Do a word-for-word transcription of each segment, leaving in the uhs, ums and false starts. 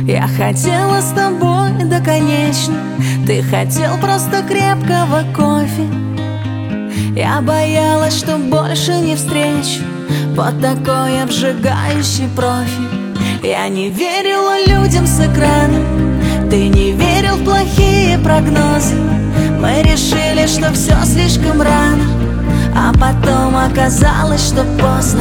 Я хотела с тобой, да конечно. Ты хотел просто крепкого кофе. Я боялась, что больше не встречу под такой обжигающий профиль. Я не верила людям с экрана, ты не верил в плохие прогнозы. Мы решили, что все слишком рано, а потом оказалось, что поздно.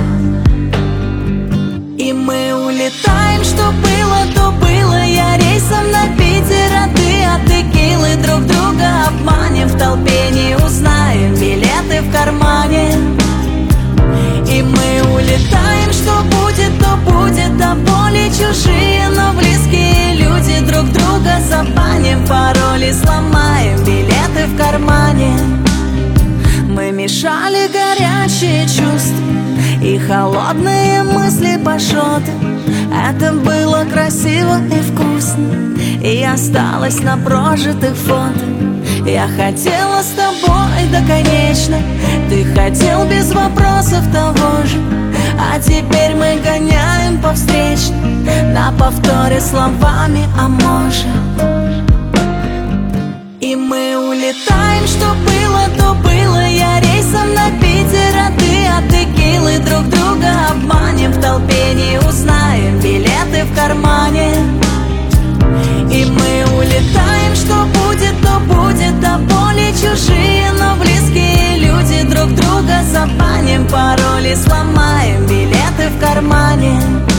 И мы улетаем, что было, то было. Я рейсом на Питер, а ты от текилы. Друг друга обманем, в толпе не узнаем, билеты в кармане. И мы улетаем, что будет, то будет. А поле чужие, но близкие люди. Друг друга забаним, пароли сломаем, билеты в кармане. Мы мешали горячие чувства и холодные мысли по шоту. Это было красиво и вкусно, и осталось на прожитых фото. Я хотела с тобой, да конечно. Ты хотел без вопросов того же. А теперь мы гоняем по встречной, на повторе словами «а может». И мы улетаем, что было, то было. Я рейсом на Питер, а ты от текилы. Друг друга обманем, в толпе не узнаем, билеты в кармане. И мы улетаем, что будет, то будет. А поле чужие, но близкие люди. Друг друга забаним, пароли сломаем, билеты в кармане.